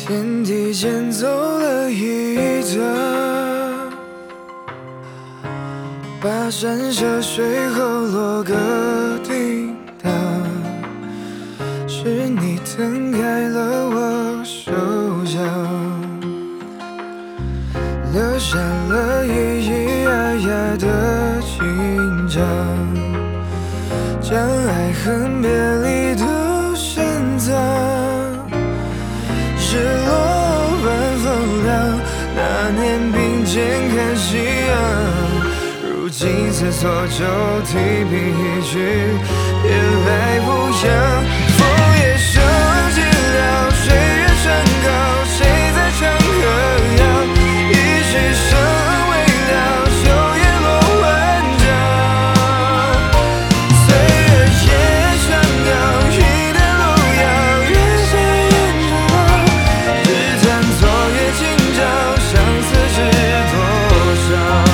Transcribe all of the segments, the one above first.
天地间走了一遭，跋山涉水后落个抵达，是你蹬开了我手脚，留下了咿咿呀呀的紧张，将爱恨别离都深藏，日落晚风凉，那年并肩看夕阳，如今猜错就提笔一句，别来无恙。风也收寂寥，水月山高，谁在唱歌谣？一曲声未了，秋叶落万丈。岁月也长高，一点路遥，越写越长。日谈昨夜今朝，相思知多少？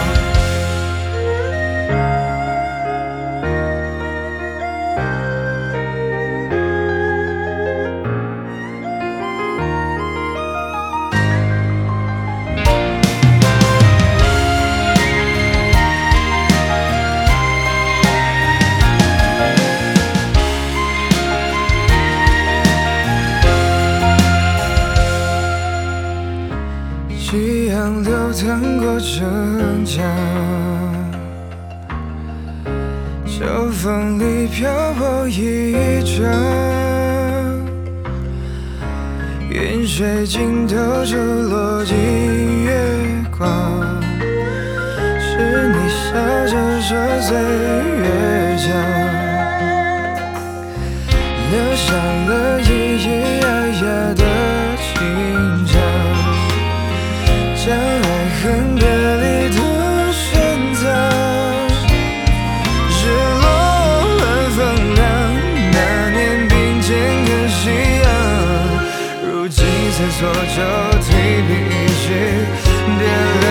夕阳流淌过城墙，秋风里漂泊一场，云水尽头出落尽月光，是你笑着说岁月长，留下了咿咿呀呀的情长，将爱恨别离都深藏，日落晚风凉，那年并肩看夕阳，如今猜错就提笔一句，别